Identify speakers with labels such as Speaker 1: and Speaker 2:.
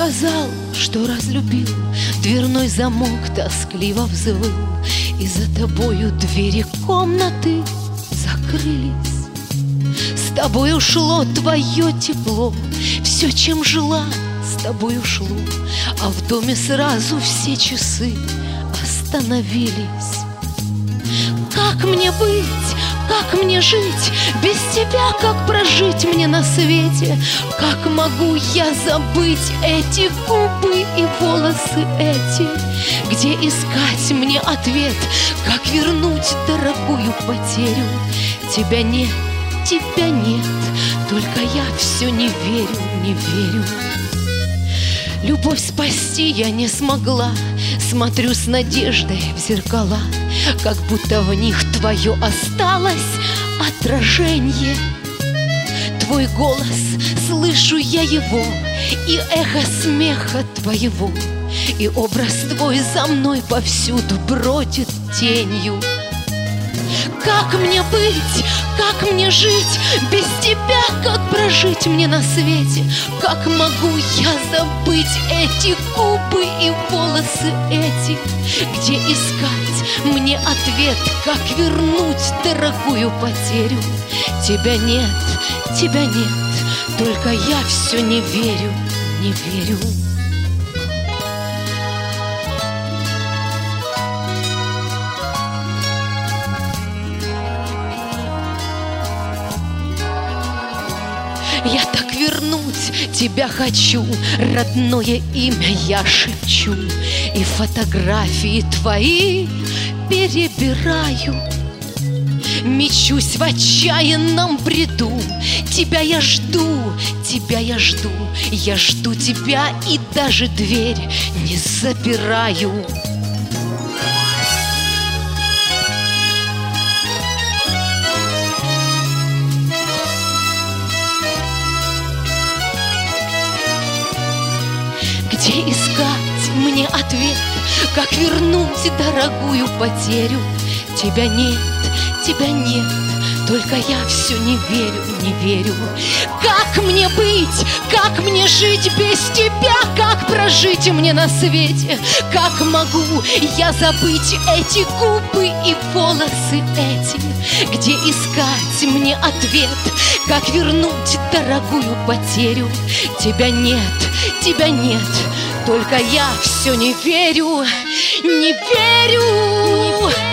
Speaker 1: сказал, что разлюбил, дверной замок тоскливо взвыл, и за тобою двери комнаты закрылись. С тобой ушло твое тепло, все, чем жила, с тобой ушло, а в доме сразу все часы остановились. Как мне быть, как мне жить без тебя, как прожить мне на свете? Как могу я забыть эти губы и волосы эти? Где искать мне ответ, как вернуть дорогую потерю? Тебя нет, только я все не верю, не верю. Любовь спасти я не смогла, смотрю с надеждой в зеркала, как будто в них твое осталось отражение. Твой голос, слышу я его, и эхо смеха твоего, и образ твой за мной повсюду бродит тенью. Как мне быть, как мне жить без тебя, как прожить мне на свете? Как могу я забыть эти губы и волосы эти? Где искать мне ответ, как вернуть дорогую потерю? Тебя нет, только я все не верю, не верю. Я так вернуть тебя хочу, родное имя я шепчу, и фотографии твои перебираю. Мечусь в отчаянном бреду, тебя я жду, я жду тебя и даже дверь не запираю. Где искать мне ответ, как вернуть дорогую потерю? Тебя нет, только я все не верю, не верю. Как мне быть, как мне жить без тебя, как прожить мне на свете? Как могу я забыть эти губы и волосы эти? Где искать мне ответ, как вернуть дорогую потерю? Тебя нет, только я все не верю, не верю.